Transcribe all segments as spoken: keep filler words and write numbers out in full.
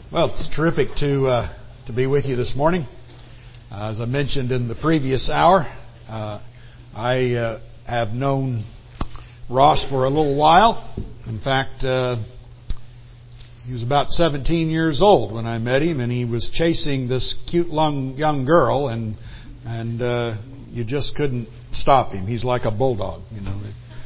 Well, it's terrific to uh, to be with you this morning. Uh, as I mentioned in the previous hour, uh, I uh, have known Ross for a little while. In fact, uh, he was about seventeen years old when I met him, and he was chasing this cute young young girl, and and uh, you just couldn't stop him. He's like a bulldog, you know.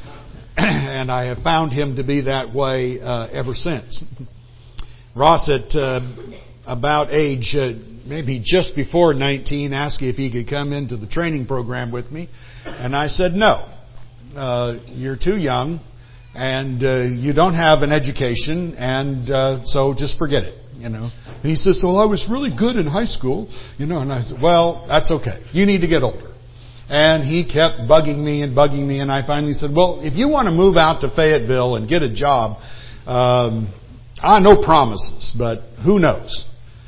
And I have found him to be that way uh, ever since. Ross, at uh, about age uh, maybe just before nineteen, asked if he could come into the training program with me, and I said no. Uh, you're too young, and uh, you don't have an education, and uh, so just forget it. You know. And he says, "Well, I was really good in high school, you know." And I said, "Well, that's okay. You need to get older." And he kept bugging me and bugging me, and I finally said, "Well, if you want to move out to Fayetteville and get a job." Um, Ah, no promises, but who knows?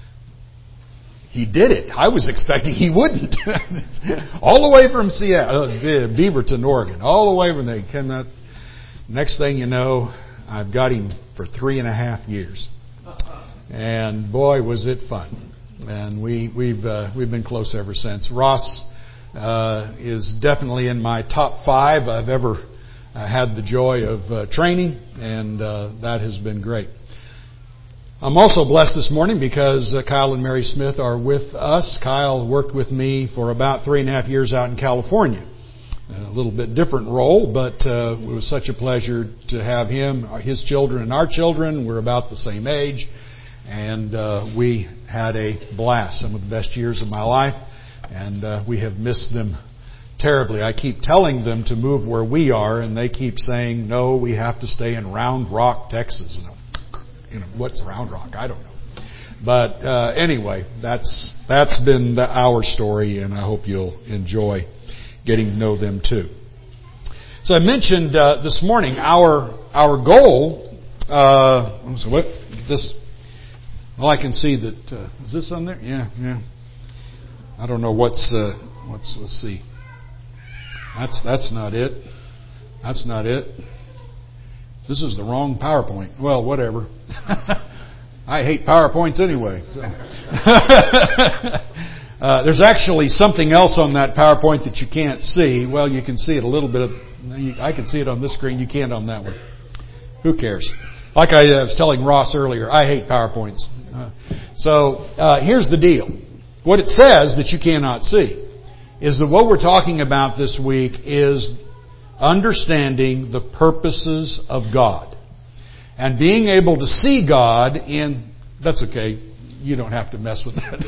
He did it. I was expecting he wouldn't. All the way from Seattle, uh, Beaverton, Oregon, all the way from there. Cannot. Next thing you know, I've got him for three and a half years, and boy, was it fun! And we we've uh, we've been close ever since. Ross uh, is definitely in my top five I've ever uh, had the joy of uh, training, and uh, that has been great. I'm also blessed this morning because uh, Kyle and Mary Smith are with us. Kyle worked with me for about three and a half years out in California. A little bit different role, but uh, it was such a pleasure to have him, his children and our children. We're about the same age, and uh, we had a blast, some of the best years of my life, and uh, we have missed them terribly. I keep telling them to move where we are, and they keep saying, no, we have to stay in Round Rock, Texas. And You know, what's Round Rock? I don't know. But uh, anyway, that's that's been the, our story, and I hope you'll enjoy getting to know them too. So I mentioned uh, this morning our our goal. Uh, so what this? Well, I can see that. Uh, is this on there? Yeah, yeah. I don't know what's uh, what's. Let's see. That's that's not it. That's not it. This is the wrong PowerPoint. Well, whatever. I hate PowerPoints anyway. So. uh, there's actually something else on that PowerPoint that you can't see. Well, you can see it a little bit. Of, I can see it on this screen. You can't on that one. Who cares? Like I was telling Ross earlier, I hate PowerPoints. Uh, so uh, here's the deal. What it says that you cannot see is that what we're talking about this week is understanding the purposes of God. And being able to see God in... That's okay. You don't have to mess with that.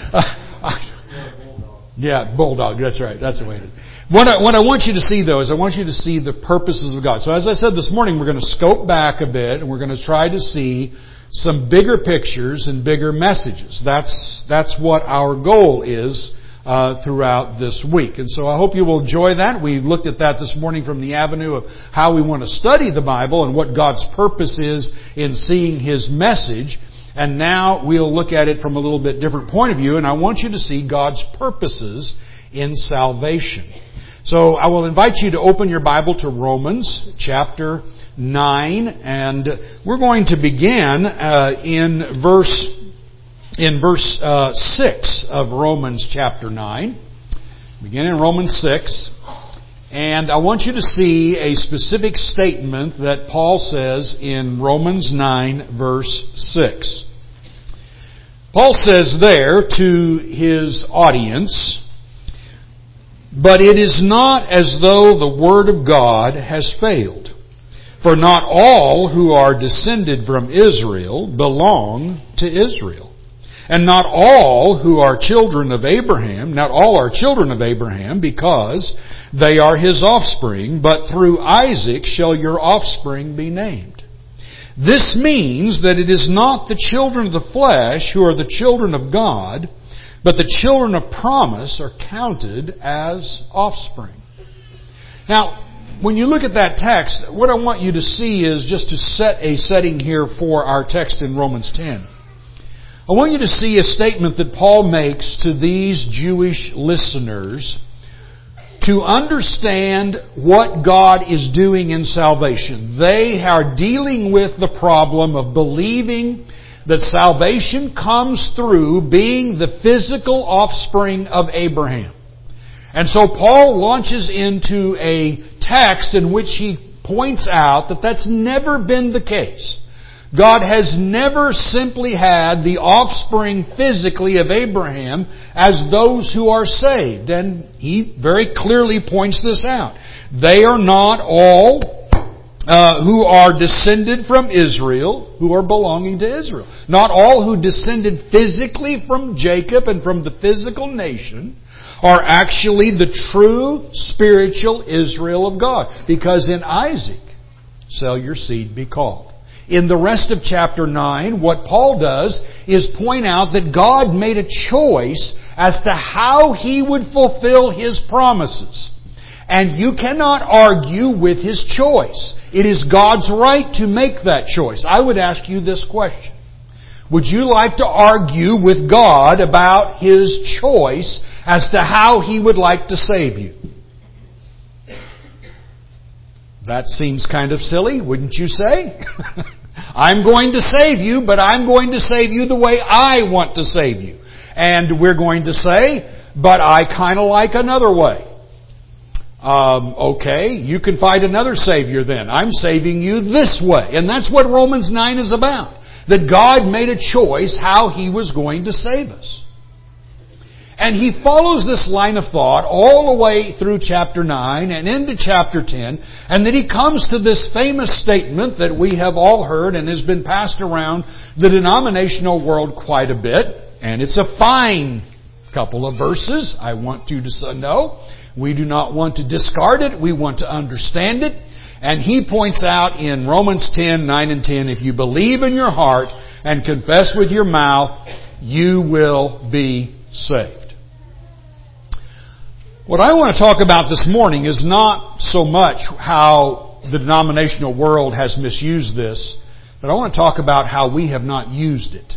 yeah, bulldog. That's right. That's the way it is. What I, what I want you to see, though, is I want you to see the purposes of God. So as I said this morning, we're going to scope back a bit, and we're going to try to see some bigger pictures and bigger messages. That's, that's what our goal is Uh, throughout this week. And so I hope you will enjoy that. We looked at that this morning from the avenue of how we want to study the Bible and what God's purpose is in seeing His message. And now we'll look at it from a little bit different point of view, and I want you to see God's purposes in salvation. So I will invite you to open your Bible to Romans chapter nine, and we're going to begin uh, in verse In verse uh, six of Romans chapter nine. Begin in Romans six. And I want you to see a specific statement that Paul says in Romans nine verse six. Paul says there to his audience, "But it is not as though the word of God has failed. For not all who are descended from Israel belong to Israel. And not all who are children of Abraham, not all are children of Abraham because they are his offspring, but through Isaac shall your offspring be named. This means that it is not the children of the flesh who are the children of God, but the children of promise are counted as offspring." Now, when you look at that text, what I want you to see is just to set a setting here for our text in Romans ten. I want you to see a statement that Paul makes to these Jewish listeners to understand what God is doing in salvation. They are dealing with the problem of believing that salvation comes through being the physical offspring of Abraham. And so Paul launches into a text in which he points out that that's never been the case. God has never simply had the offspring physically of Abraham as those who are saved. And he very clearly points this out. They are not all uh, who are descended from Israel, who are belonging to Israel. Not all who descended physically from Jacob and from the physical nation are actually the true spiritual Israel of God. Because in Isaac shall your seed be called. In the rest of chapter nine, what Paul does is point out that God made a choice as to how He would fulfill His promises. And you cannot argue with His choice. It is God's right to make that choice. I would ask you this question. Would you like to argue with God about His choice as to how He would like to save you? That seems kind of silly, wouldn't you say? I'm going to save you, but I'm going to save you the way I want to save you. And we're going to say, but I kind of like another way. Um, okay, you can find another Savior then. I'm saving you this way. And that's what Romans nine is about. That God made a choice how He was going to save us. And he follows this line of thought all the way through chapter nine and into chapter ten. And then he comes to this famous statement that we have all heard and has been passed around the denominational world quite a bit. And it's a fine couple of verses. I want you to know. We do not want to discard it. We want to understand it. And he points out in Romans ten, nine and ten, if you believe in your heart and confess with your mouth, you will be saved. What I want to talk about this morning is not so much how the denominational world has misused this, but I want to talk about how we have not used it.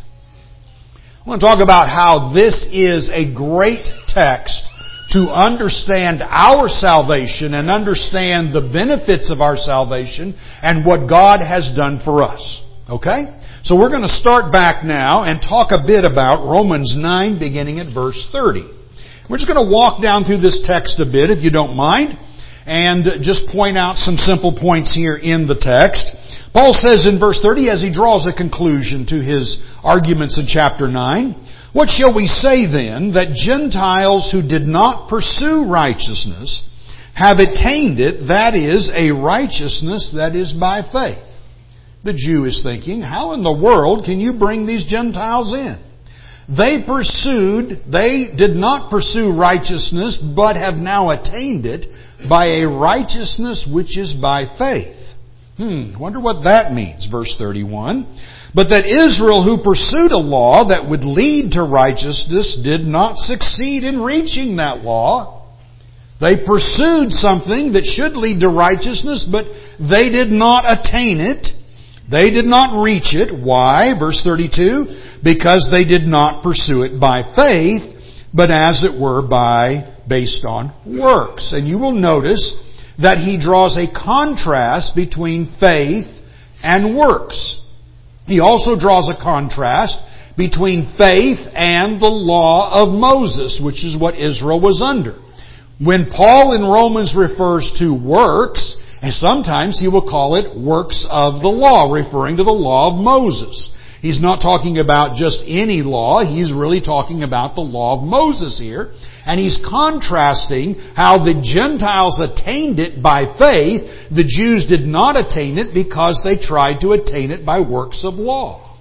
I want to talk about how this is a great text to understand our salvation and understand the benefits of our salvation and what God has done for us. Okay? So we're going to start back now and talk a bit about Romans nine beginning at verse thirty. We're just going to walk down through this text a bit, if you don't mind, and just point out some simple points here in the text. Paul says in verse thirty, as he draws a conclusion to his arguments in chapter nine, what shall we say then, that Gentiles who did not pursue righteousness have attained it, that is, a righteousness that is by faith? The Jew is thinking, how in the world can you bring these Gentiles in? They pursued, they did not pursue righteousness, but have now attained it by a righteousness which is by faith. Hmm, wonder what that means, verse thirty-one. But that Israel, who pursued a law that would lead to righteousness, did not succeed in reaching that law. They pursued something that should lead to righteousness, but they did not attain it. They did not reach it. Why? Verse thirty-two, because they did not pursue it by faith, but as it were by, based on works. And you will notice that he draws a contrast between faith and works. He also draws a contrast between faith and the law of Moses, which is what Israel was under. When Paul in Romans refers to works, and sometimes he will call it works of the law, referring to the law of Moses. He's not talking about just any law. He's really talking about the law of Moses here. And he's contrasting how the Gentiles attained it by faith. The Jews did not attain it because they tried to attain it by works of law.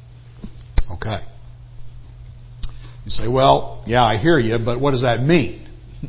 Okay. You say, well, yeah, I hear you, but what does that mean?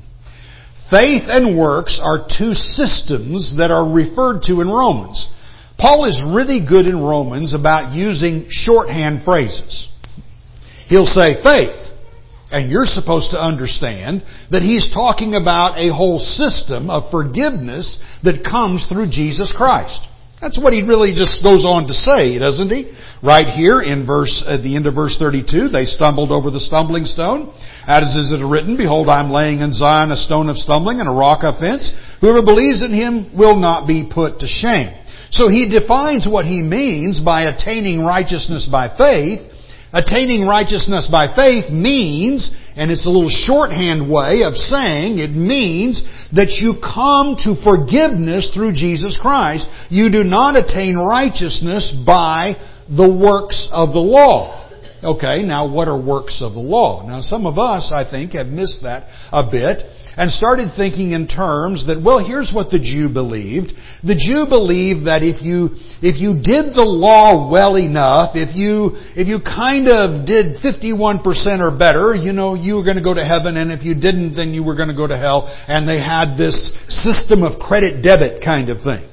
Faith and works are two systems that are referred to in Romans. Paul is really good in Romans about using shorthand phrases. He'll say faith, and you're supposed to understand that he's talking about a whole system of forgiveness that comes through Jesus Christ. That's what he really just goes on to say, doesn't he? Right here in verse, at the end of verse thirty-two, they stumbled over the stumbling stone. As is it written, behold, I'm laying in Zion a stone of stumbling and a rock of offense. Whoever believes in him will not be put to shame. So he defines what he means by attaining righteousness by faith. Attaining righteousness by faith means, and it's a little shorthand way of saying, it means that you come to forgiveness through Jesus Christ. You do not attain righteousness by the works of the law. Okay, now what are works of the law? Now some of us, I think, have missed that a bit and started thinking in terms that, well, here's what the Jew believed. The Jew believed that if you, if you did the law well enough, if you, if you kind of did fifty-one percent or better, you know, you were going to go to heaven, and if you didn't, then you were going to go to hell. And they had this system of credit debit kind of thing.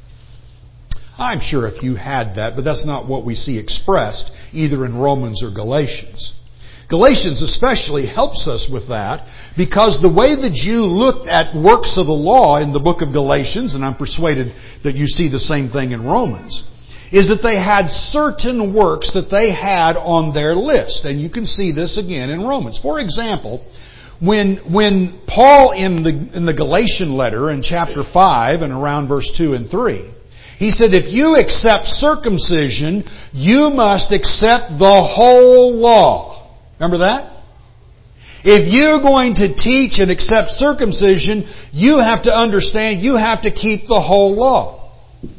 I'm sure if you had that, but that's not what we see expressed either in Romans or Galatians. Galatians especially helps us with that because the way the Jew looked at works of the law in the book of Galatians, and I'm persuaded that you see the same thing in Romans, is that they had certain works that they had on their list. And you can see this again in Romans. For example, when, when Paul in the, in the Galatian letter in chapter five and around verse two and three, he said, if you accept circumcision, you must accept the whole law. Remember that? If you're going to teach and accept circumcision, you have to understand, you have to keep the whole law.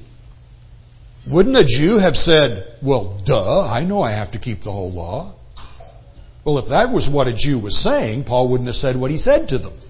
Wouldn't a Jew have said, well, duh, I know I have to keep the whole law. Well, if that was what a Jew was saying, Paul wouldn't have said what he said to them.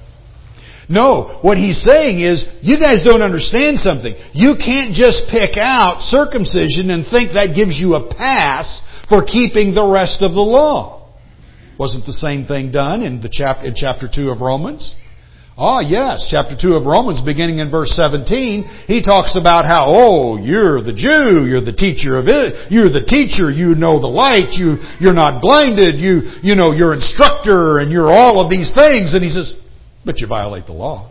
No, what he's saying is, you guys don't understand something. You can't just pick out circumcision and think that gives you a pass for keeping the rest of the law. Wasn't the same thing done in the chapter in chapter two of Romans? Oh yes, chapter two of Romans, beginning in verse seventeen, he talks about how, oh, you're the Jew, you're the teacher of it, you're the teacher, you know the light, you you're not blinded, you you know you're instructor, and you're all of these things, and he says, but you violate the law.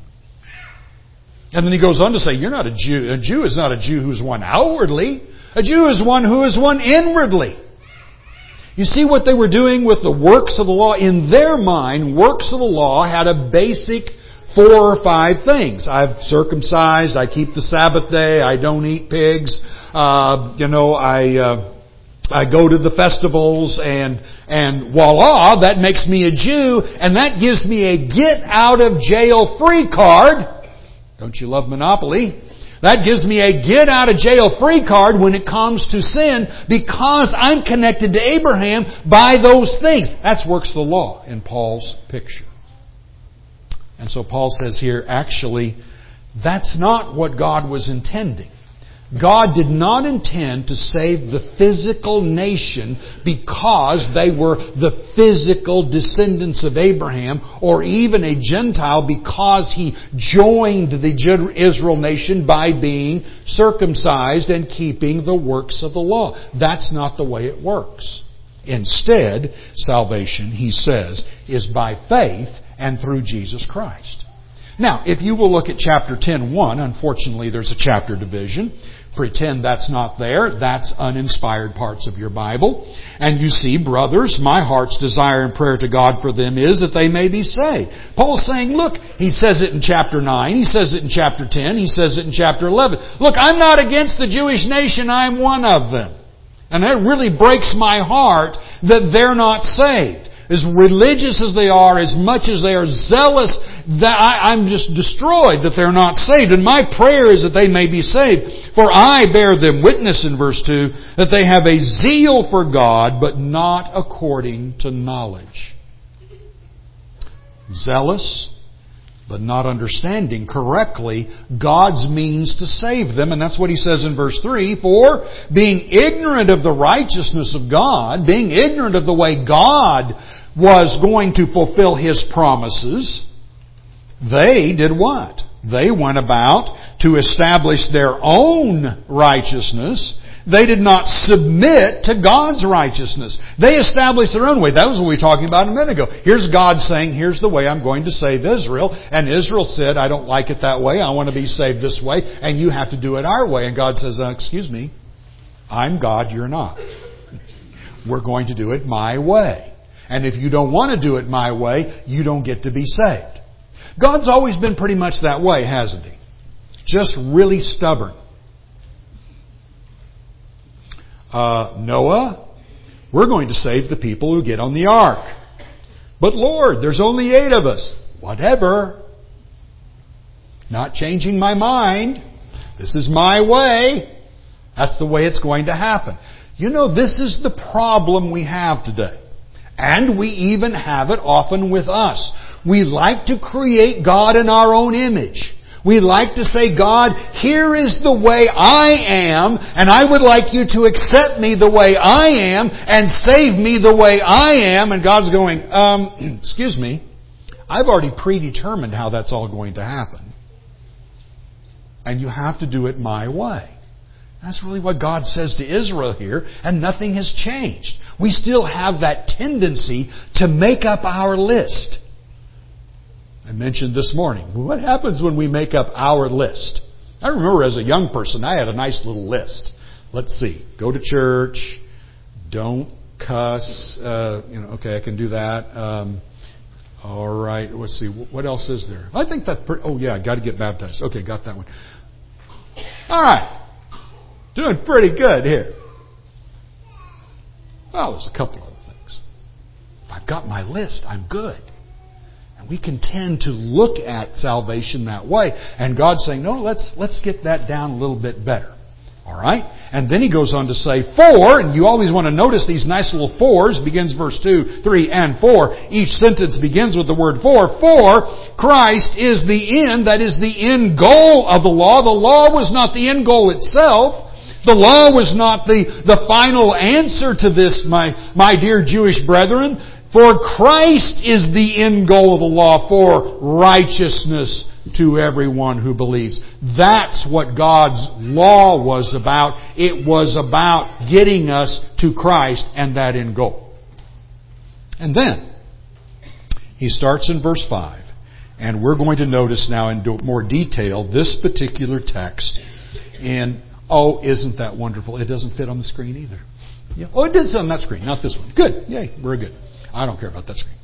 And then he goes on to say, you're not a Jew. A Jew is not a Jew who's one outwardly. A Jew is one who is one inwardly. You see what they were doing with the works of the law? In their mind, works of the law had a basic four or five things. I've circumcised, I keep the Sabbath day, I don't eat pigs, uh, you know, I... Uh, I go to the festivals and, and voila, that makes me a Jew, and that gives me a get out of jail free card. Don't you love Monopoly? That gives me a get out of jail free card when it comes to sin because I'm connected to Abraham by those things. That's works of the law in Paul's picture. And so Paul says here, actually, that's not what God was intending. God did not intend to save the physical nation because they were the physical descendants of Abraham, or even a Gentile because he joined the Israel nation by being circumcised and keeping the works of the law. That's not the way it works. Instead, salvation, he says, is by faith and through Jesus Christ. Now, if you will look at chapter ten one, unfortunately there's a chapter division. Pretend that's not there. That's uninspired parts of your Bible. And you see, brothers, my heart's desire and prayer to God for them is that they may be saved. Paul's saying, look, he says it in chapter nine, he says it in chapter ten, he says it in chapter eleven. Look, I'm not against the Jewish nation, I'm one of them. And that really breaks my heart that they're not saved. As religious as they are, as much as they are zealous, that I, I'm just destroyed that they're not saved. And my prayer is that they may be saved. For I bear them witness in verse two, that they have a zeal for God, but not according to knowledge. Zealous, but not understanding correctly God's means to save them. And that's what he says in verse three. For being ignorant of the righteousness of God, being ignorant of the way God was going to fulfill His promises, they did what? They went about to establish their own righteousness. They did not submit to God's righteousness. They established their own way. That was what we were talking about a minute ago. Here's God saying, here's the way I'm going to save Israel. And Israel said, I don't like it that way. I want to be saved this way. And you have to do it our way. And God says, uh, excuse me, I'm God, you're not. We're going to do it my way. And if you don't want to do it my way, you don't get to be saved. God's always been pretty much that way, hasn't He? Just really stubborn. uh, Noah, we're going to save the people who get on the ark. But Lord, there's only eight of us. Whatever. Not changing my mind. This is my way. That's the way it's going to happen. You know, this is the problem we have today. And we even have it often with us. We like to create God in our own image. We like to say, God, here is the way I am, and I would like you to accept me the way I am and save me the way I am. And God's going, um, excuse me, I've already predetermined how that's all going to happen. And you have to do it my way. That's really what God says to Israel here, and nothing has changed. We still have that tendency to make up our list. I mentioned this morning, what happens when we make up our list? I remember as a young person, I had a nice little list. Let's see, go to church, don't cuss, uh, you know, okay, I can do that. Um, all right, let's see, what else is there? I think that, pre- oh yeah, got to get baptized. Okay, got that one. All right, doing pretty good here. Well, there's a couple other things. If I've got my list, I'm good. And we can tend to look at salvation that way. And God's saying, no, let's let's get that down a little bit better. All right? And then He goes on to say, for, and you always want to notice these nice little fours, begins verse two, three, and four. Each sentence begins with the word for. For Christ is the end, that is the end goal of the law. The law was not the end goal itself. The law was not the, the final answer to this, my, my dear Jewish brethren. For Christ is the end goal of the law for righteousness to everyone who believes. That's what God's law was about. It was about getting us to Christ and that end goal. And then, He starts in verse five. And we're going to notice now in more detail this particular text. And, oh, isn't that wonderful? It doesn't fit on the screen either. Yeah. Oh, it does on that screen, not this one. Good. Yay, very good. I don't care about that screen.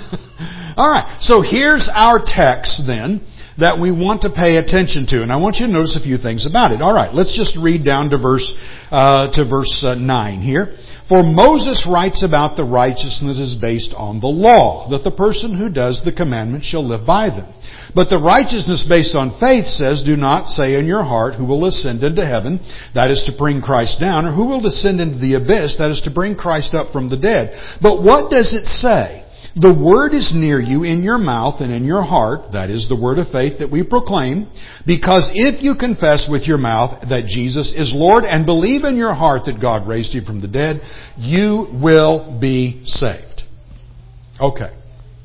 All right. So here's our text then that we want to pay attention to. And I want you to notice a few things about it. All right. Let's just read down to verse, uh, to verse uh, nine here. For Moses writes about the righteousness is based on the law, that the person who does the commandments shall live by them. But the righteousness based on faith says, do not say in your heart, who will ascend into heaven, that is to bring Christ down, or who will descend into the abyss, that is to bring Christ up from the dead. But what does it say? The word is near you in your mouth and in your heart, that is the word of faith that we proclaim, because if you confess with your mouth that Jesus is Lord and believe in your heart that God raised Him from the dead, you will be saved. Okay.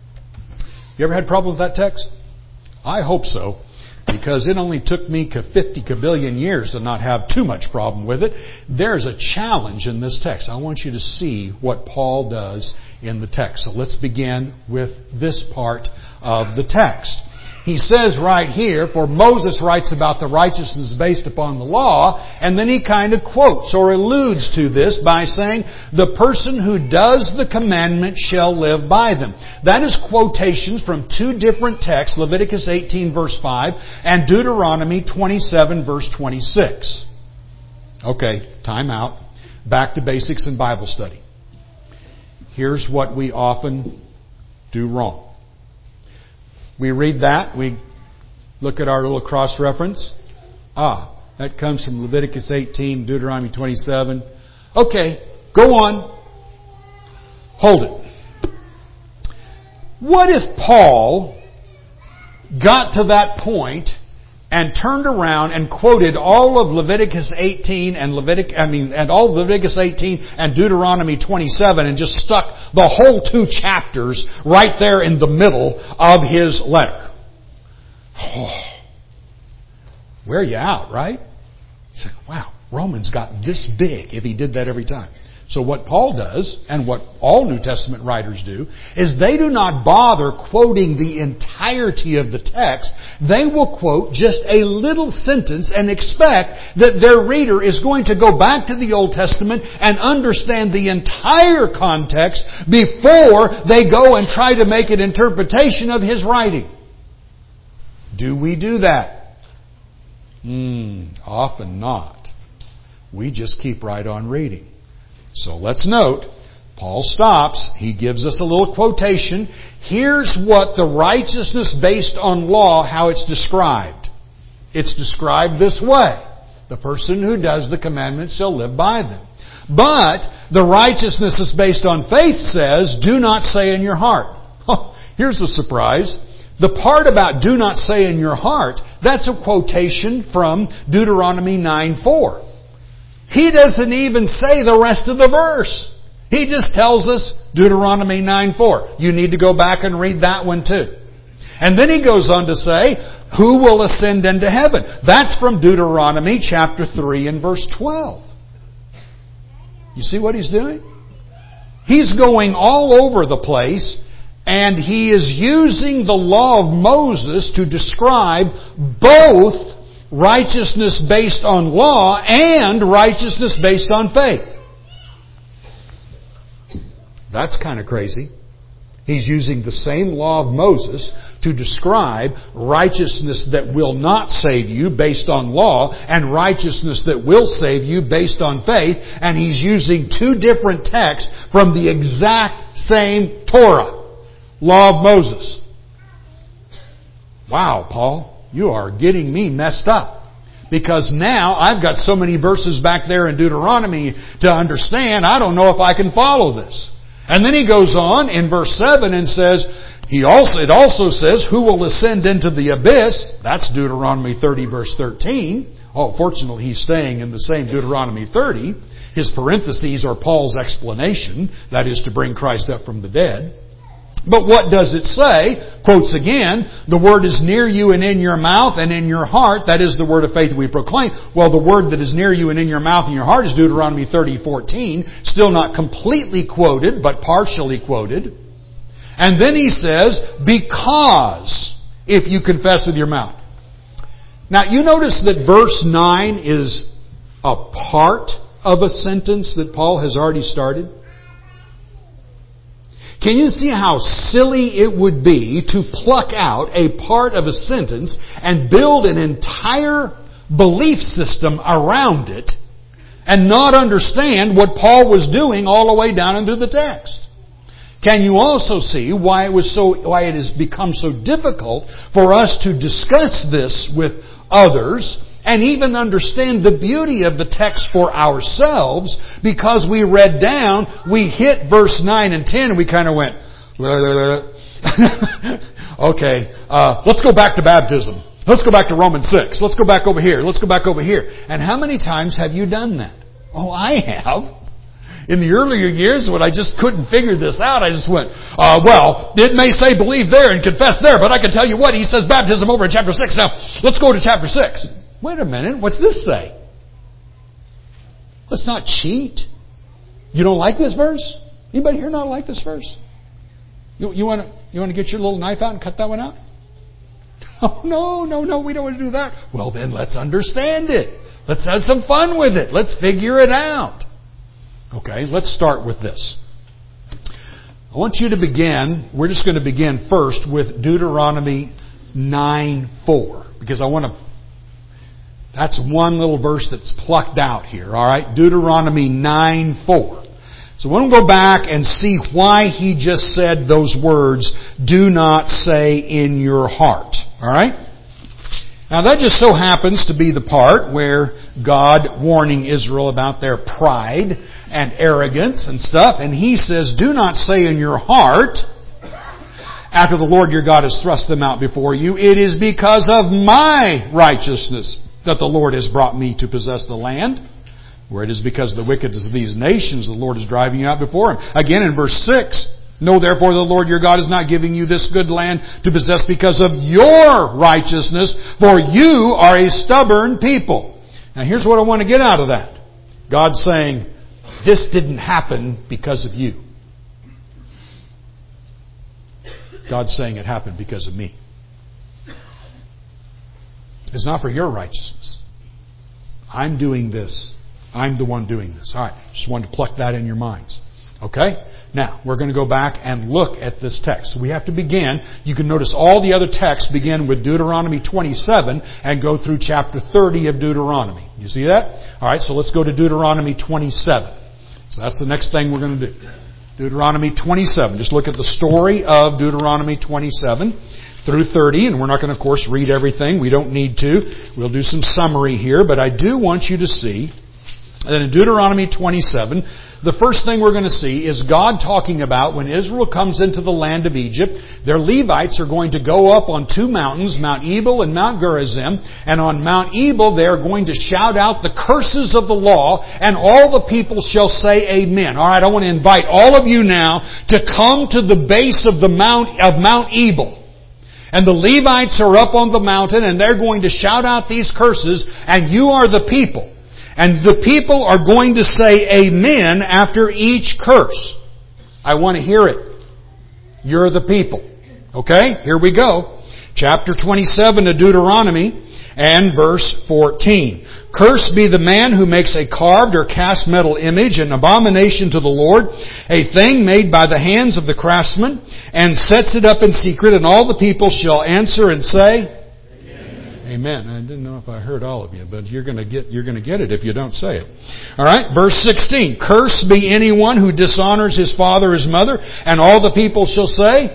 You ever had a problem with that text? I hope so, because it only took me fifty kabillion years to not have too much problem with it. There's a challenge in this text. I want you to see what Paul does in the text. So let's begin with this part of the text. He says right here, for Moses writes about the righteousness based upon the law, and then he kind of quotes or alludes to this by saying, the person who does the commandment shall live by them. That is quotations from two different texts, Leviticus eighteen verse five and Deuteronomy twenty-seven verse twenty-six. Okay, time out. Back to basics in Bible study. Here's what we often do wrong. We read that, we look at our little cross-reference. Ah, that comes from Leviticus eighteen, Deuteronomy twenty-seven. Okay, go on. Hold it. What if Paul got to that point and turned around and quoted all of Leviticus eighteen and Levitic, I mean, and all of Leviticus eighteen and Deuteronomy twenty-seven and just stuck the whole two chapters right there in the middle of his letter? Oh, wear you out, right? You say, wow, Romans got this big if he did that every time. So what Paul does, and what all New Testament writers do, is they do not bother quoting the entirety of the text. They will quote just a little sentence and expect that their reader is going to go back to the Old Testament and understand the entire context before they go and try to make an interpretation of his writing. Do we do that? Hmm, often not. We just keep right on reading. So let's note, Paul stops. He gives us a little quotation. Here's what the righteousness based on law, how it's described. It's described this way. The person who does the commandments shall live by them. But the righteousness that's based on faith says, do not say in your heart. Here's a surprise. The part about do not say in your heart, that's a quotation from Deuteronomy nine four. He doesn't even say the rest of the verse. He just tells us Deuteronomy nine four. You need to go back and read that one too. And then he goes on to say, who will ascend into heaven? That's from Deuteronomy chapter three and verse twelve. You see what he's doing? He's going all over the place, and he is using the law of Moses to describe both righteousness based on law and righteousness based on faith. That's kind of crazy. He's using the same law of Moses to describe righteousness that will not save you based on law and righteousness that will save you based on faith. And he's using two different texts from the exact same Torah. Law of Moses. Wow, Paul, you are getting me messed up. Because now I've got so many verses back there in Deuteronomy to understand, I don't know if I can follow this. And then he goes on in verse seven and says, he also, it also says, who will ascend into the abyss? That's Deuteronomy thirty verse thirteen. Oh, fortunately he's staying in the same Deuteronomy thirty. His parentheses are Paul's explanation, that is to bring Christ up from the dead. But what does it say? Quotes again, the word is near you and in your mouth and in your heart. That is the word of faith we proclaim. Well, the word that is near you and in your mouth and your heart is Deuteronomy thirty fourteen. Still not completely quoted, but partially quoted. And then he says, because if you confess with your mouth. Now, you notice that verse nine is a part of a sentence that Paul has already started. Can you see how silly it would be to pluck out a part of a sentence and build an entire belief system around it and not understand what Paul was doing all the way down into the text? Can you also see why it was so, why it has become so difficult for us to discuss this with others and even understand the beauty of the text for ourselves, because we read down, we hit verse nine and ten, and we kind of went, okay, uh, let's go back to baptism. Let's go back to Romans six. Let's go back over here. Let's go back over here. And how many times have you done that? Oh, I have. In the earlier years, when I just couldn't figure this out, I just went, uh, well, it may say believe there and confess there, but I can tell you what, he says baptism over in chapter six. Now, let's go to chapter six. Wait a minute, what's this say? Let's not cheat. You don't like this verse? Anybody here not like this verse? You, you want to you want to get your little knife out and cut that one out? Oh, no, no, no, we don't want to do that. Well, then let's understand it. Let's have some fun with it. Let's figure it out. Okay, let's start with this. I want you to begin, we're just going to begin first with Deuteronomy nine four. Because I want to That's one little verse that's plucked out here, all right? Deuteronomy nine four. So we'll go back and see why he just said those words, do not say in your heart, all right? Now that just so happens to be the part where God warning Israel about their pride and arrogance and stuff, and he says, do not say in your heart, after the Lord your God has thrust them out before you, it is because of my righteousness that the Lord has brought me to possess the land, where it is because of the wickedness of these nations the Lord is driving you out before him. Again in verse six, know therefore the Lord your God is not giving you this good land to possess because of your righteousness, for you are a stubborn people. Now here's what I want to get out of that. God's saying, this didn't happen because of you. God's saying it happened because of me. It's not for your righteousness. I'm doing this. I'm the one doing this. All right. Just wanted to pluck that in your minds. Okay? Now, we're going to go back and look at this text. We have to begin. You can notice all the other texts begin with Deuteronomy twenty-seven and go through chapter thirty of Deuteronomy. You see that? All right, so let's go to Deuteronomy twenty-seven. So that's the next thing we're going to do. Deuteronomy twenty-seven. Just look at the story of Deuteronomy twenty-seven through thirty, and we're not going to, of course, read everything. We don't need to. We'll do some summary here, but I do want you to see that in Deuteronomy twenty-seven, the first thing we're going to see is God talking about when Israel comes into the land of Egypt, their Levites are going to go up on two mountains, Mount Ebal and Mount Gerizim, and on Mount Ebal they are going to shout out the curses of the law, and all the people shall say amen. All right, I want to invite all of you now to come to the base of the mount of Mount Ebal. And the Levites are up on the mountain and they're going to shout out these curses, and you are the people. And the people are going to say amen after each curse. I want to hear it. You're the people. Okay? Here we go. Chapter twenty-seven of Deuteronomy and verse fourteen. Cursed be the man who makes a carved or cast metal image, an abomination to the Lord, a thing made by the hands of the craftsman, and sets it up in secret, and all the people shall answer and say, Amen. I didn't know if I heard all of you, but you're going to get you're going to get it if you don't say it. All right, verse sixteen. Cursed be anyone who dishonors his father or his mother, and all the people shall say,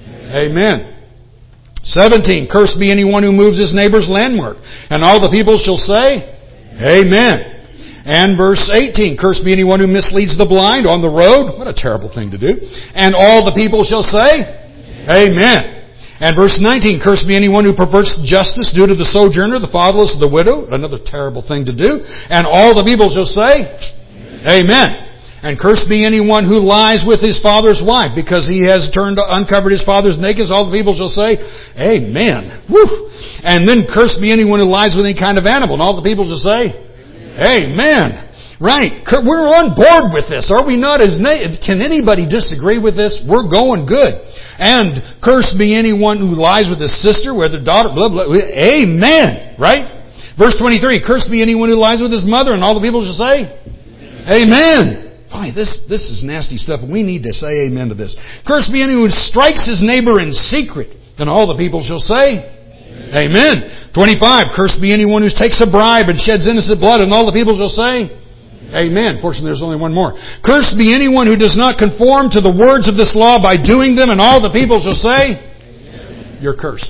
Amen. Amen. seventeen. Cursed be anyone who moves his neighbor's landmark, and all the people shall say, Amen. And verse eighteen. Cursed be anyone who misleads the blind on the road. What a terrible thing to do. And all the people shall say, Amen. Amen. And verse nineteen, cursed be anyone who perverts justice due to the sojourner, the fatherless, the widow. Another terrible thing to do. And all the people shall say, Amen. Amen. And cursed be anyone who lies with his father's wife, because he has turned uncovered his father's nakedness. All the people shall say, Amen. Woo. And then cursed be anyone who lies with any kind of animal. And all the people shall say, Amen. Amen. Right. We're on board with this, are we not? As na- Can anybody disagree with this? We're going good. And cursed be anyone who lies with his sister, whether daughter, blah, blah, blah. Amen. Right? Verse twenty-three, cursed be anyone who lies with his mother, and all the people shall say, Amen. Amen. Boy, this, this is nasty stuff, and we need to say amen to this. Cursed be anyone who strikes his neighbor in secret, and all the people shall say, Amen. Amen. twenty-five, cursed be anyone who takes a bribe and sheds innocent blood, and all the people shall say, Amen. Fortunately, there's only one more. Cursed be anyone who does not conform to the words of this law by doing them, and all the people shall say, Amen. You're cursed.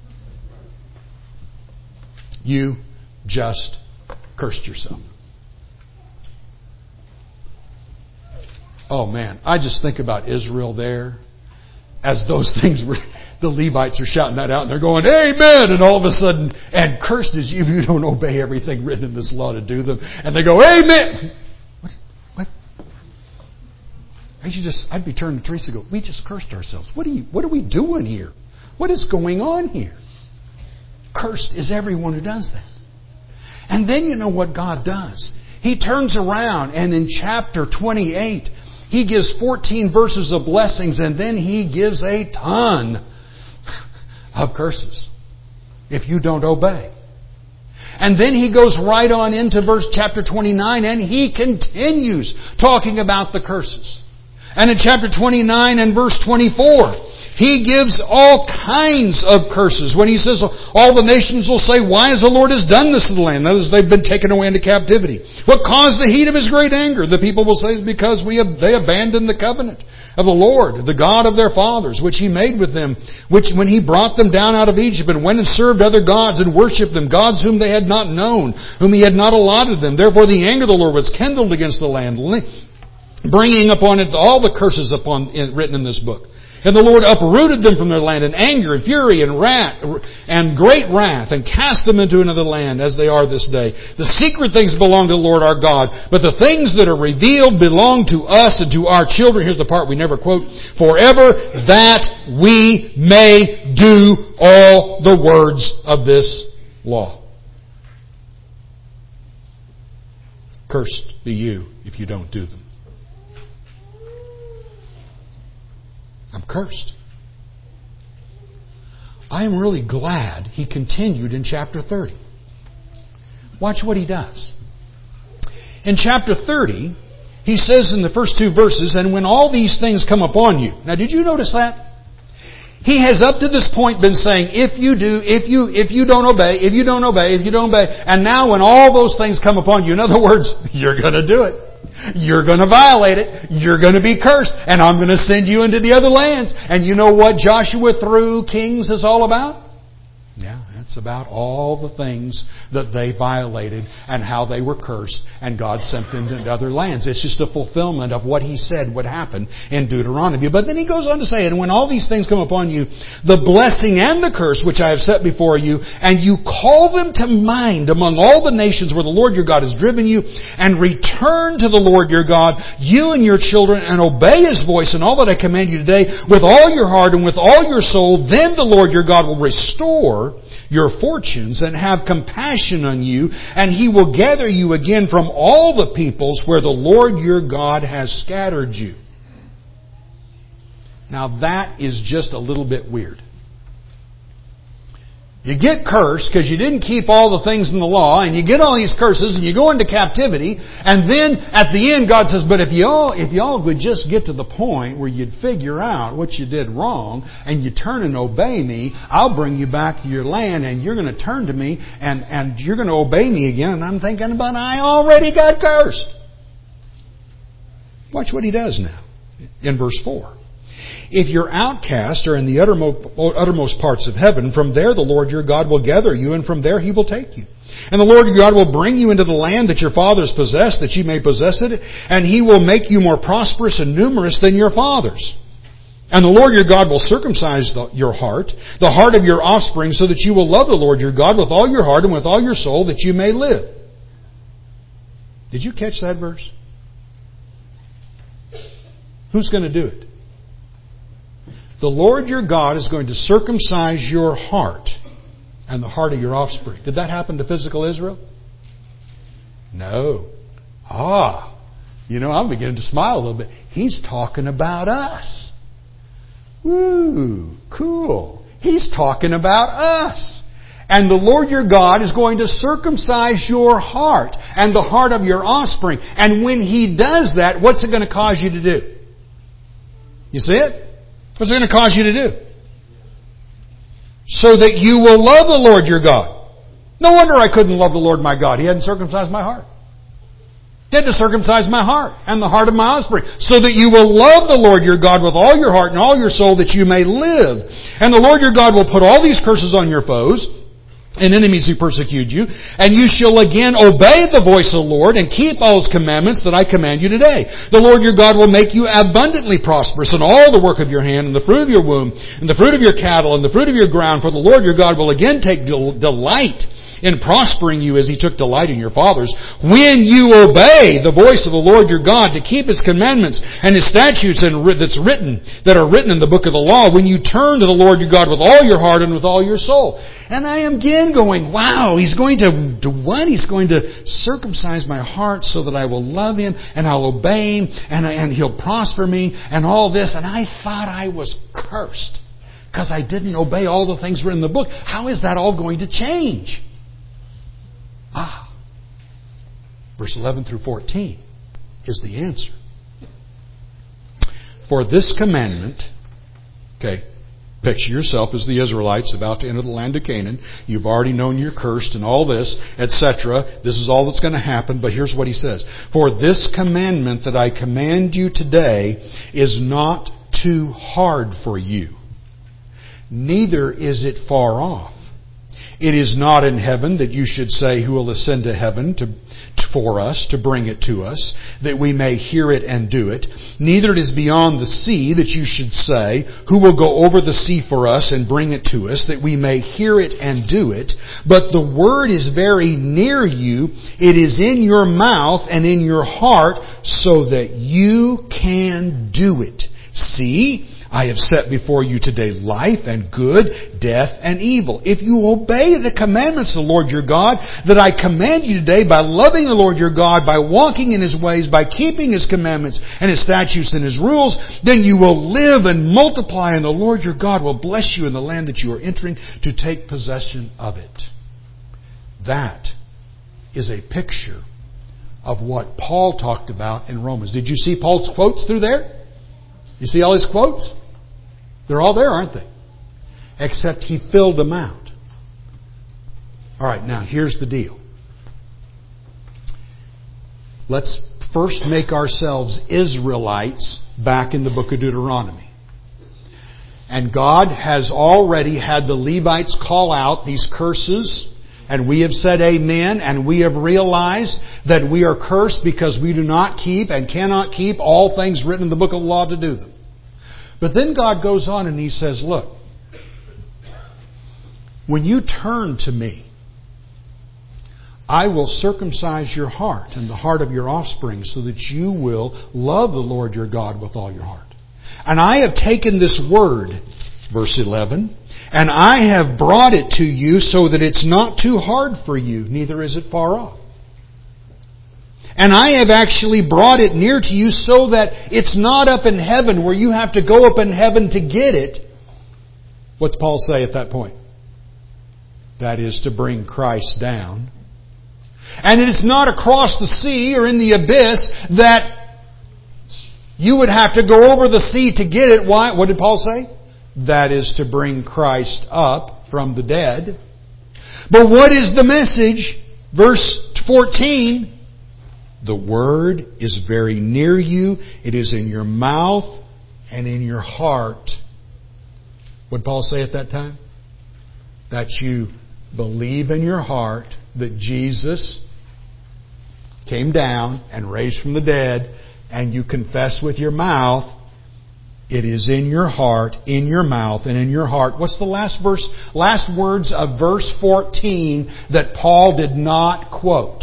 You just cursed yourself. Oh man, I just think about Israel there as those things were, the Levites are shouting that out and they're going, Amen! And all of a sudden, and cursed is you if you don't obey everything written in this law to do them. And they go, Amen! What? What? I should just, I'd be turning to Teresa and go, we just cursed ourselves. What are you, what are we doing here? What is going on here? Cursed is everyone who does that. And then you know what God does. He turns around and in chapter twenty-eight, He gives fourteen verses of blessings, and then He gives a ton of curses if you don't obey. And then He goes right on into verse chapter twenty-nine, and He continues talking about the curses. And in chapter twenty-nine and verse twenty-four, He gives all kinds of curses. When He says, all the nations will say, why has the Lord has done this to the land? That is, they've been taken away into captivity. What caused the heat of His great anger? The people will say, because we have, they abandoned the covenant of the Lord, the God of their fathers, which He made with them, which when He brought them down out of Egypt and went and served other gods and worshipped them, gods whom they had not known, whom He had not allotted them. Therefore the anger of the Lord was kindled against the land, bringing upon it all the curses upon written in this book. And the Lord uprooted them from their land in anger and fury and wrath and great wrath, and cast them into another land as they are this day. The secret things belong to the Lord our God, but the things that are revealed belong to us and to our children. Here's the part we never quote. Forever, that we may do all the words of this law. Cursed be you if you don't do them. I'm cursed. I am really glad He continued in chapter thirty. Watch what He does. In chapter thirty, He says in the first two verses, and when all these things come upon you. Now, did you notice that? He has up to this point been saying, if you do, if you, if you don't obey, if you don't obey, if you don't obey, and now when all those things come upon you, in other words, you're going to do it. You're going to violate it. You're going to be cursed. And I'm going to send you into the other lands. And you know what Joshua through Kings is all about? Yeah, it's about all the things that they violated and how they were cursed, and God sent them into other lands. It's just a fulfillment of what He said would happen in Deuteronomy. But then He goes on to say, and when all these things come upon you, the blessing and the curse which I have set before you, and you call them to mind among all the nations where the Lord your God has driven you, and return to the Lord your God, you and your children, and obey His voice in all that I command you today, with all your heart and with all your soul, then the Lord your God will restore your fortunes and have compassion on you, and He will gather you again from all the peoples where the Lord your God has scattered you. Now that is just a little bit weird. You get cursed because you didn't keep all the things in the law, and you get all these curses, and you go into captivity, and then at the end God says, but if y'all, if y'all would just get to the point where you'd figure out what you did wrong, and you turn and obey me, I'll bring you back to your land, and you're going to turn to me, and, and you're going to obey me again. And I'm thinking, but I already got cursed. Watch what He does now in verse four. If your outcasts are in the uttermost parts of heaven, from there the Lord your God will gather you, and from there He will take you. And the Lord your God will bring you into the land that your fathers possessed, that you may possess it, and He will make you more prosperous and numerous than your fathers. And the Lord your God will circumcise the, your heart, the heart of your offspring, so that you will love the Lord your God with all your heart and with all your soul, that you may live. Did you catch that verse? Who's going to do it? The Lord your God is going to circumcise your heart and the heart of your offspring. Did that happen to physical Israel? No. Ah, you know, I'm beginning to smile a little bit. He's talking about us. Woo, cool. He's talking about us. And the Lord your God is going to circumcise your heart and the heart of your offspring. And when He does that, what's it going to cause you to do? You see it? What's it going to cause you to do? So that you will love the Lord your God. No wonder I couldn't love the Lord my God. He hadn't circumcised my heart. He had to circumcise my heart and the heart of my offspring, so that you will love the Lord your God with all your heart and all your soul, that you may live. And the Lord your God will put all these curses on your foes and enemies who persecute you, and you shall again obey the voice of the Lord and keep all His commandments that I command you today. The Lord your God will make you abundantly prosperous in all the work of your hand, and the fruit of your womb, and the fruit of your cattle, and the fruit of your ground, for the Lord your God will again take del- delight in prospering you as He took delight in your fathers, when you obey the voice of the Lord your God to keep His commandments and His statutes and that's written, that are written in the book of the law, when you turn to the Lord your God with all your heart and with all your soul. And I am again going, wow, He's going to do what? He's going to circumcise my heart so that I will love Him and I'll obey Him and, and He'll prosper me and all this. And I thought I was cursed because I didn't obey all the things written in the book. How is that all going to change? Ah, verse eleven through fourteen is the answer. For this commandment, okay, picture yourself as the Israelites about to enter the land of Canaan. You've already known you're cursed and all this, et cetera. This is all that's going to happen, but here's what He says. For this commandment that I command you today is not too hard for you, neither is it far off. It is not in heaven, that you should say, who will ascend to heaven to, for us, to bring it to us, that we may hear it and do it. Neither it is beyond the sea, that you should say, who will go over the sea for us and bring it to us, that we may hear it and do it. But the word is very near you. It is in your mouth and in your heart, so that you can do it. See, I have set before you today life and good, death and evil. If you obey the commandments of the Lord your God that I command you today, by loving the Lord your God, by walking in His ways, by keeping His commandments and His statutes and His rules, then you will live and multiply, and the Lord your God will bless you in the land that you are entering to take possession of it. That is a picture of what Paul talked about in Romans. Did you see Paul's quotes through there? You see all his quotes? They're all there, aren't they? Except he filled them out. All right, now here's the deal. Let's first make ourselves Israelites back in the book of Deuteronomy. And God has already had the Levites call out these curses, and we have said amen, and we have realized that we are cursed because we do not keep and cannot keep all things written in the book of the law to do them. But then God goes on and He says, look, when you turn to me, I will circumcise your heart and the heart of your offspring so that you will love the Lord your God with all your heart. And I have taken this word, verse eleven, and I have brought it to you so that it's not too hard for you, neither is it far off. And I have actually brought it near to you so that it's not up in heaven where you have to go up in heaven to get it. What's Paul say at that point? That is to bring Christ down. And it is not across the sea or in the abyss that you would have to go over the sea to get it. Why? What did Paul say? That is to bring Christ up from the dead. But what is the message? Verse fourteen. The word is very near you. It is in your mouth and in your heart. What did Paul say at that time? That you believe in your heart that Jesus came down and raised from the dead, and you confess with your mouth. It is in your heart, in your mouth, and in your heart. What's the last verse, last words of verse fourteen that Paul did not quote?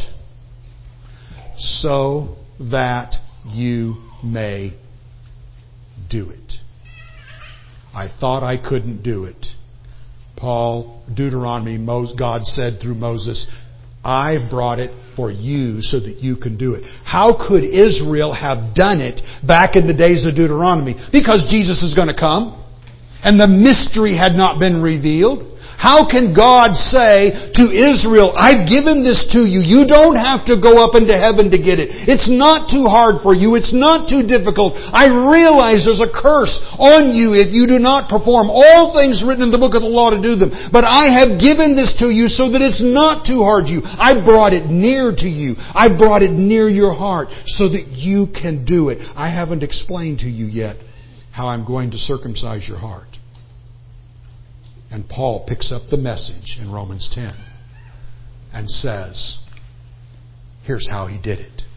So that you may do it. I thought I couldn't do it. Paul, Deuteronomy, God said through Moses, I've brought it for you so that you can do it. How could Israel have done it back in the days of Deuteronomy? Because Jesus is going to come, and the mystery had not been revealed. How can God say to Israel, I've given this to you. You don't have to go up into heaven to get it. It's not too hard for you. It's not too difficult. I realize there's a curse on you if you do not perform all things written in the book of the law to do them. But I have given this to you so that it's not too hard for you. I brought it near to you. I brought it near your heart so that you can do it. I haven't explained to you yet how I'm going to circumcise your heart. And Paul picks up the message in Romans ten and says, here's how he did it.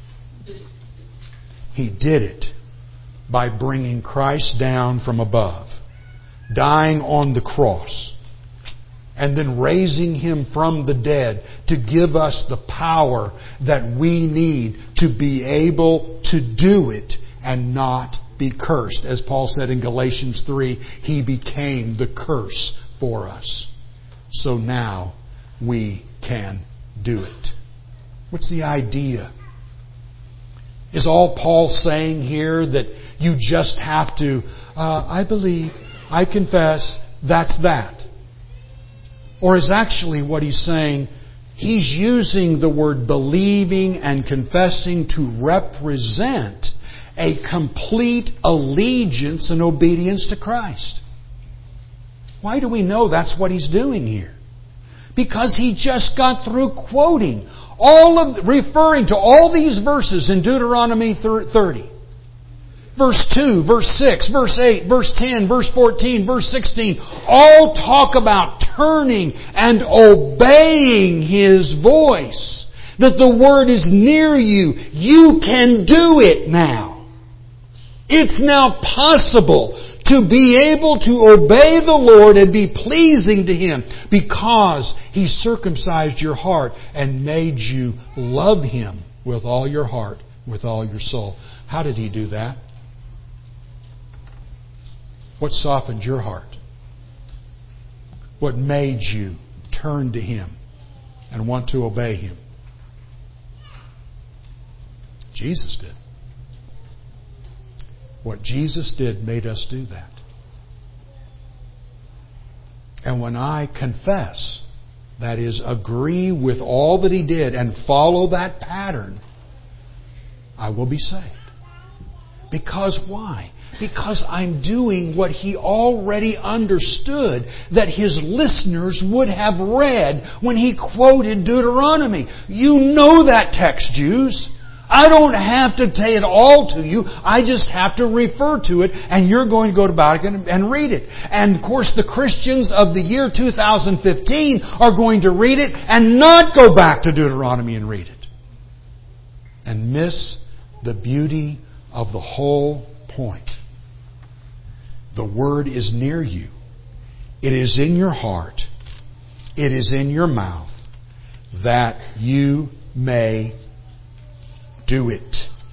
He did it by bringing Christ down from above, dying on the cross, and then raising Him from the dead to give us the power that we need to be able to do it and not be cursed. As Paul said in Galatians three, He became the curse for us. So now we can do it. What's the idea? Is all Paul saying here that you just have to, uh, I believe, I confess, that's that? Or is actually what he's saying, he's using the word believing and confessing to represent a complete allegiance and obedience to Christ. Why do we know that's what he's doing here? Because he just got through quoting all of, referring to all these verses in Deuteronomy thirty. Verse two, verse six, verse eight, verse ten, verse fourteen, verse sixteen, all talk about turning and obeying His voice. That the Word is near you. You can do it now. It's now possible to be able to obey the Lord and be pleasing to Him because He circumcised your heart and made you love Him with all your heart, with all your soul. How did He do that? What softened your heart? What made you turn to Him and want to obey Him? Jesus did. What Jesus did made us do that. And when I confess, that is, agree with all that He did and follow that pattern, I will be saved. Because why? Because I'm doing what He already understood that His listeners would have read when He quoted Deuteronomy. You know that text, Jews. I don't have to say it all to you. I just have to refer to it, and you're going to go back and read it. And of course, the Christians of the year two thousand fifteen are going to read it and not go back to Deuteronomy and read it. And miss the beauty of the whole point. The Word is near you. It is in your heart. It is in your mouth, that you may do it.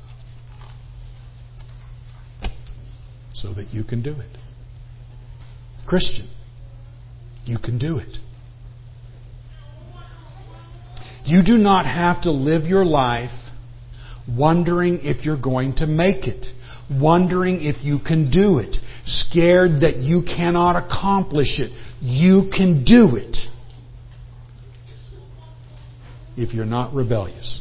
So that you can do it. Christian, you can do it. You do not have to live your life wondering if you're going to make it, wondering if you can do it, scared that you cannot accomplish it. You can do it if you're not rebellious.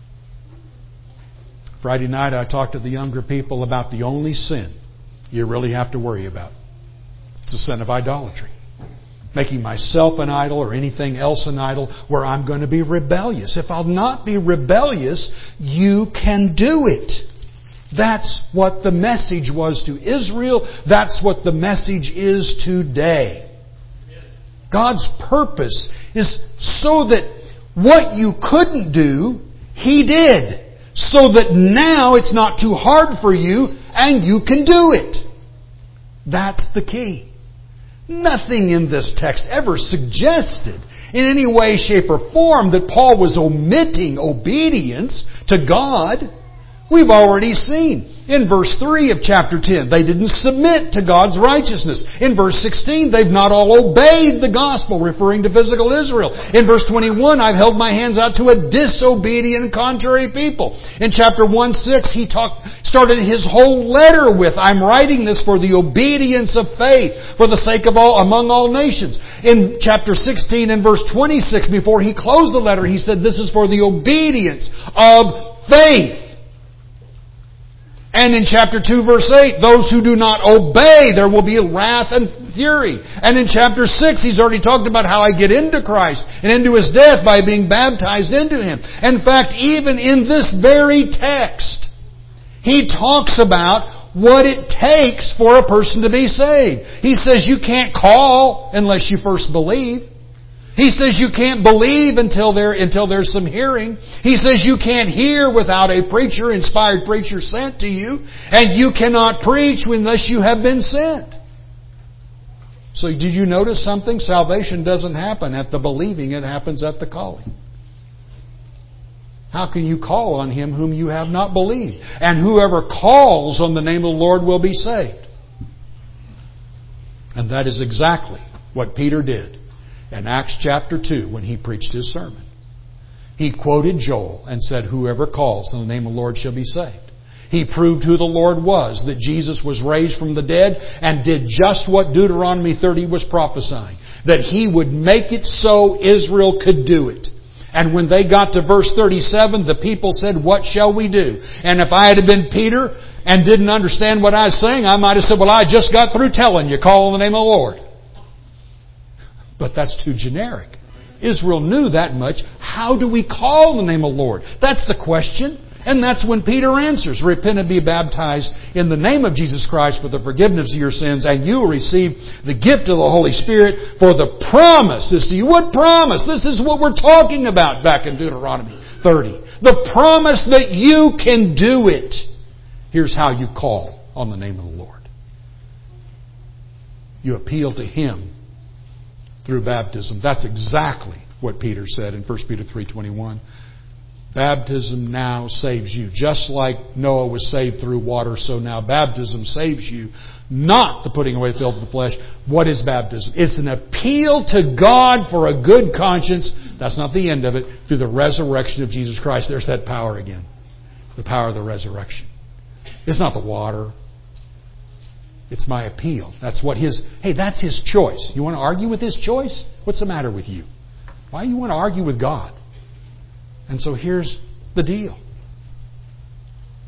Friday night I talked to the younger people about the only sin you really have to worry about. It's the sin of idolatry. Making myself an idol or anything else an idol where I'm going to be rebellious. If I'll not be rebellious, you can do it. That's what the message was to Israel. That's what the message is today. God's purpose is so that what you couldn't do, He did. So that now it's not too hard for you and you can do it. That's the key. Nothing in this text ever suggested in any way, shape, or form that Paul was omitting obedience to God. We've already seen in verse three of chapter ten, they didn't submit to God's righteousness. In verse sixteen, they've not all obeyed the gospel, referring to physical Israel. In verse twenty-one, I've held my hands out to a disobedient, contrary people. In chapter one six, he talked, started his whole letter with, I'm writing this for the obedience of faith, for the sake of all, among all nations. In chapter sixteen and verse twenty-six, before he closed the letter, he said, this is for the obedience of faith. And in chapter two verse eight, those who do not obey, there will be wrath and fury. And in chapter six, he's already talked about how I get into Christ and into His death by being baptized into Him. In fact, even in this very text, he talks about what it takes for a person to be saved. He says you can't call unless you first believe. He says you can't believe until there until there's some hearing. He says you can't hear without a preacher, inspired preacher sent to you. And you cannot preach unless you have been sent. So did you notice something? Salvation doesn't happen at the believing, it happens at the calling. How can you call on Him whom you have not believed? And whoever calls on the name of the Lord will be saved. And that is exactly what Peter did in Acts chapter two when he preached his sermon. He quoted Joel and said, whoever calls on the name of the Lord shall be saved. He proved who the Lord was, that Jesus was raised from the dead and did just what Deuteronomy thirty was prophesying, that He would make it so Israel could do it. And when they got to verse thirty-seven, the people said, what shall we do? And if I had been Peter and didn't understand what I was saying, I might have said, well, I just got through telling you, call on the name of the Lord. But that's too generic. Israel knew that much. How do we call on the name of the Lord? That's the question. And that's when Peter answers, repent and be baptized in the name of Jesus Christ for the forgiveness of your sins, and you will receive the gift of the Holy Spirit, for the promise is to you. What promise? This is what we're talking about back in Deuteronomy thirty. The promise that you can do it. Here's how you call on the name of the Lord. You appeal to Him through baptism. That's exactly what Peter said in First Peter three twenty-one. Baptism now saves you. Just like Noah was saved through water, so now baptism saves you. Not the putting away the filth of the flesh. What is baptism? It's an appeal to God for a good conscience. That's not the end of it. Through the resurrection of Jesus Christ. There's that power again. The power of the resurrection. It's not the water. It's my appeal. That's what His... Hey, that's His choice. You want to argue with His choice? What's the matter with you? Why do you want to argue with God? And so here's the deal.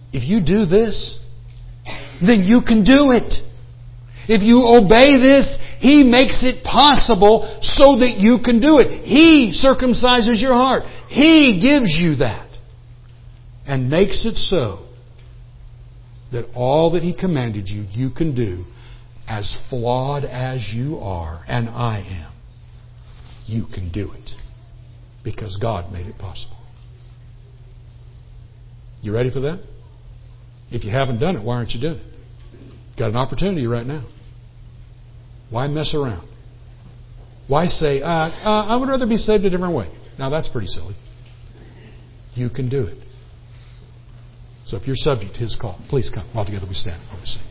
if you do this, then you can do it. If you obey this, He makes it possible so that you can do it. He circumcises your heart. He gives you that. And makes it so that all that He commanded you, you can do, as flawed as you are, and I am. You can do it. Because God made it possible. You ready for that? If you haven't done it, why aren't you doing it? Got an opportunity right now. Why mess around? Why say, uh, uh, I would rather be saved a different way? Now that's pretty silly. You can do it. So if you're subject to His call, please come. All together we stand. Let me sing.